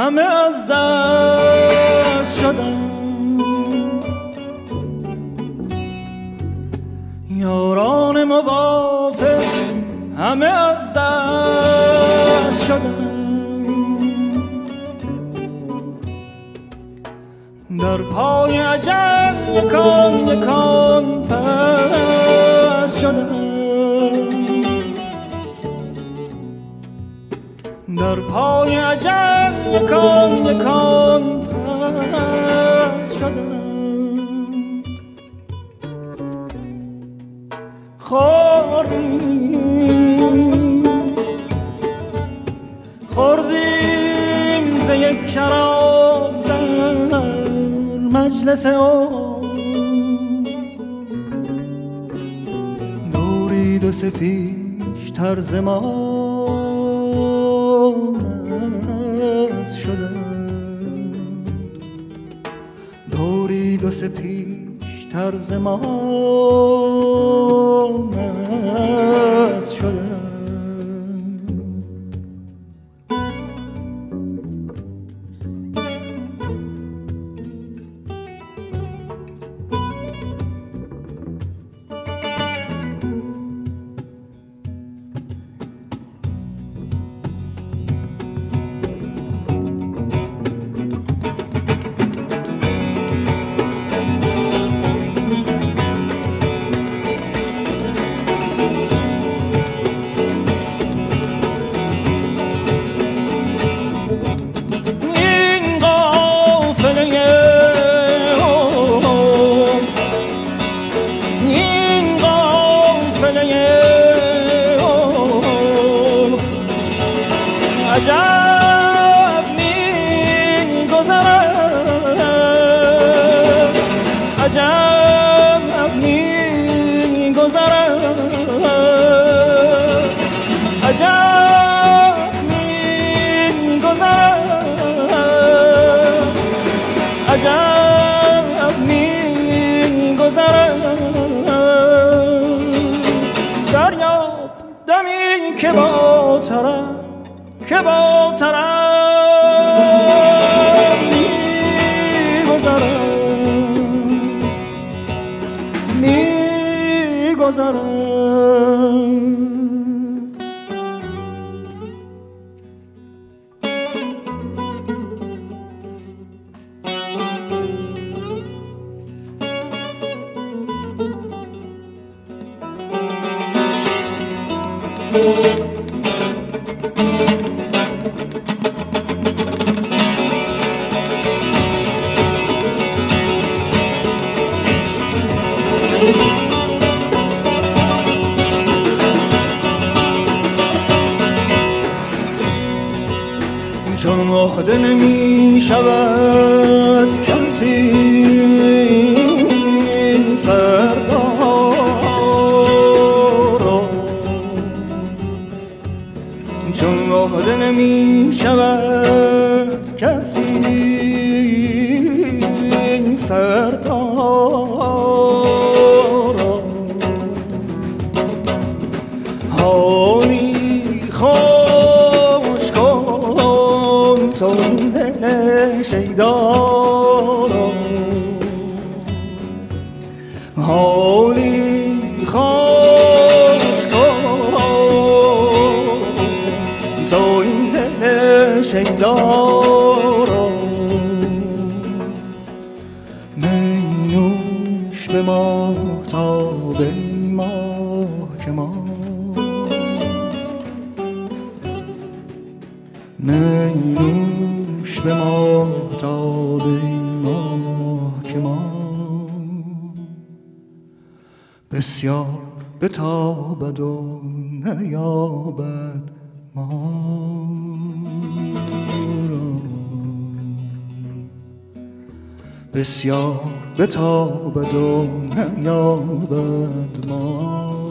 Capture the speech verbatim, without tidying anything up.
همه از دست شدن، یاران موافق همه از دست شدن، در پای اجل یکان یکان پس شدن، در پای اجل یکان یکان پس شدن. خوردیم خوردیم ز یک شراب در مجلس او، دورید و سفیش طرز ما مست شدند، دورید و سفیش طرز ما مست شدند. عجب می گذرد، عجب می گذرد، عجب می گذرد، عجب می گذرد. دریاب دمی که با طرف که با طرف می‌گذرد می‌گذرد. چون عهده نمی شود کسی این فردا را، چون عهده نمی شود کسی این فردا را، حالی خوش کن تو دل شیدا را، حالی خوش کن تو این دل شیدا را. می نوش به ماهتاب ماه که ما، می نوش به ماهتاب ماه که ما، بسیار بتابد و نیابد ما را، بسیار بتابد و نیابد ما.